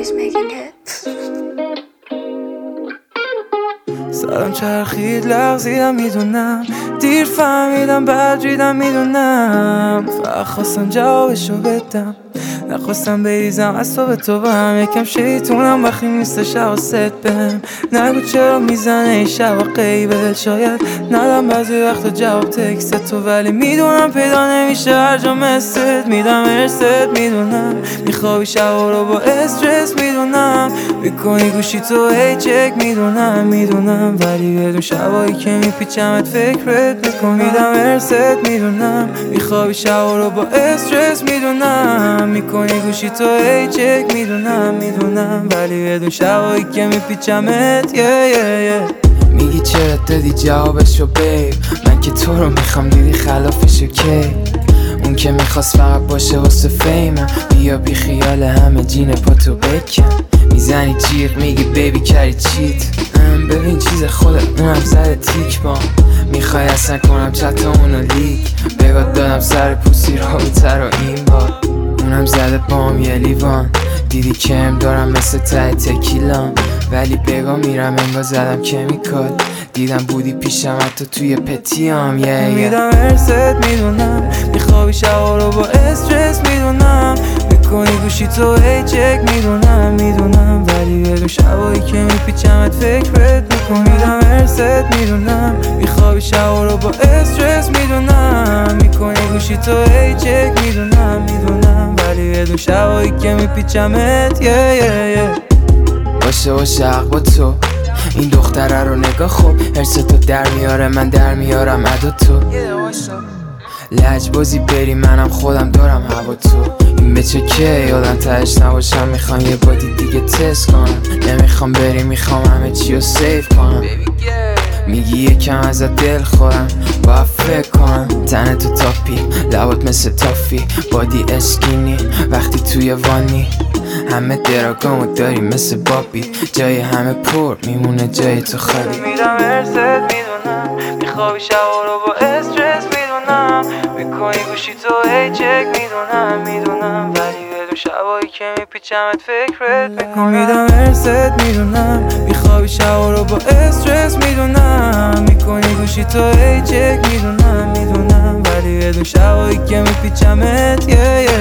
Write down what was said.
always making hits. سرم چرخید لغزیدم میدونم، دیر فهمیدم بعد ریدم میدونم، فقط خواستم جوابشو بدم، نخواستم بریزم از تو به تو به هم. یکم شیطونم وقتی نیستش حواست بهم، نگو چرا میزنه این شب غیبت، شاید ندم بعضی وقتا جواب تکست تو، ولی میدونم پیدا نمیشه هر جا مثلت، میدم ارست میدونم، میخوابی شبا رو با استرس میدونم، میکنی گوشی تو هی چک میدونم، ولی بدون شبایی که میپیچمت فکرت میکنم، میدم ارست میدونم، میخوابی شبا رو با استرس میدونم، میکنی گوشی تو هی چک میدونم، ولی بدون شبایی که میپیچمت میگی چرا دادی جوابشو بیب، من که تو رو میخوام دیدی خلافشو کی، اون که میخواست فقط باشه واسه فیمم، بیا بی خیال همه جین پاتو بکن، میزنی جیغ میگی بیبی کردی چیت، ببین چیز خودت اونم زده تیک با، میخوای اصلا کنم چت اونو لیک، بگات دادم سر پوسی رابطه رو این بار، اونم زده بام یه لیوان، دیدی کم دارم مثل ته تکیلام، ولی بگا میرم انگار زدم کمیکال، دیدم بودی پیشم حتی توی پتیام میدم ارست میدونم، میخوابی شبا رو با استرس میدونم، میکنی گوشی تو هی چک میدونم، ولی بدون شبایی که میپیچمت فکرت میکنم، میدم ارست میدونم، میخوابی شبا رو با استرس میدونم، میکنی گوشی تو هی چک میدونم، ولی بدون شبایی که میپیچمت باشه حق با تو، این دختره رو نگاه خوب، هرس تو در میاره من در میارم ادا تو، لجبازی بری منم خودم دارم هوا تو، این بچه که یادم تهش نباشم، میخوام یه بادی دیگه تست کنم، نمیخوام بری میخوام همه چی رو سیف کنم، میگی یکم ازت دل خورم باید فکر کنم، تنه تو تاپی لبات مثل تافی، بادی اسکینی وقتی توی وانی، همه دراگامو داری مثل بابی، جای همه پر میمونه جای تو خالی، میدم ارست میدونم، میخوابی شبا رو با استرس میدونم، میکنی گوشی تو هی چک میدونم، ولی بدون شبایی که میپیچمت فکرت میکنم، میدم ارست میدونم، میخوابی شبا رو با استرس میدونم، میکنی گوشی تو هی چک میدونم، ولی بدون شبایی که میپیچمت